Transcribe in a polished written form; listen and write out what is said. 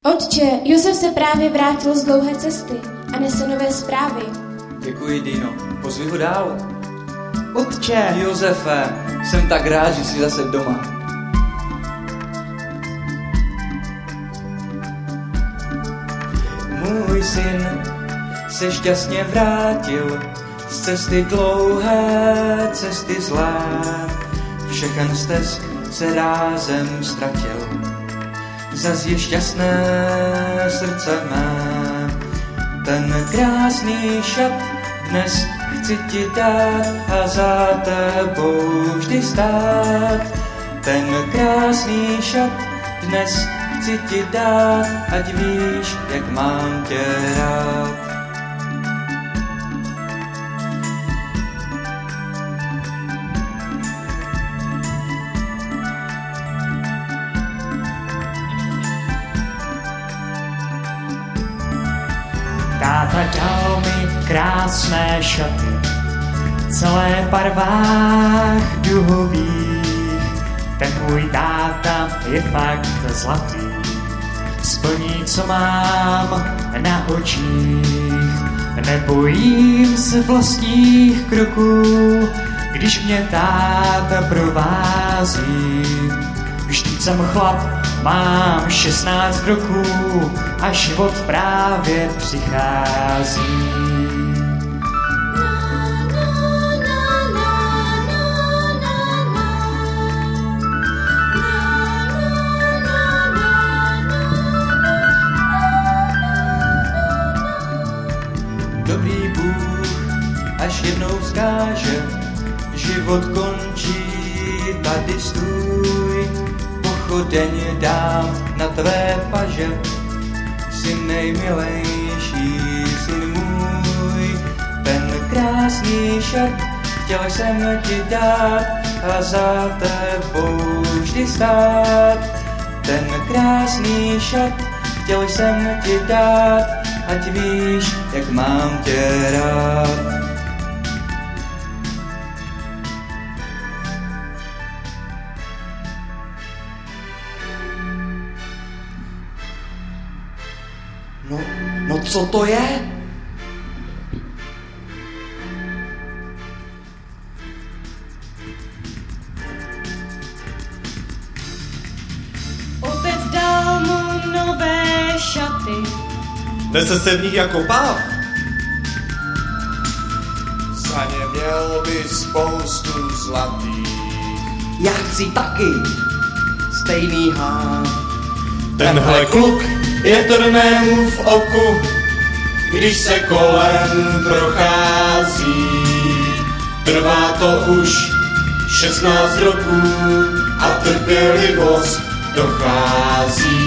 Otče, Josef se právě vrátil z dlouhé cesty a nese nové zprávy. Děkuji, Dino. Pozvi ho dál. Otče! Josefe, jsem tak rád, že jsi zase doma. Můj syn se šťastně vrátil z cesty dlouhé, cesty zlé. Všechen stesk se rázem ztratil. Zas je šťastné srdce mé. Ten krásný šat dnes chci ti dát a za tebou vždy stát. Ten krásný šat dnes chci ti dát, ať víš, jak mám tě rád. Táta dal mi krásné šaty, celé v barvách duhových. Ten můj táta je fakt zlatý, splní, co mám na očích. Nebojím se vlastních kroků, když mě táta provází. Vždyť jsem chlap, mám 16 roků a život právě přichází. Dobrý Bůh, až jednou vzkáže, život končí, tady stůj. Pochodeň dám na tvé paže, syn nejmilejší, syn můj. Ten krásný šat chtěl jsem ti dát a za tebou vždy stát. Ten krásný šat chtěl jsem ti dát, ať víš, jak mám tě rád. No co to je? Otec dal mu nové šaty. Nese se v nich jako páv. Za ně měl by spoustu zlatých. Já chci taky stejný hák. Tenhle kluk je trnému v oku, když se kolem prochází. Trvá to už 16 roků a trpělivost dochází.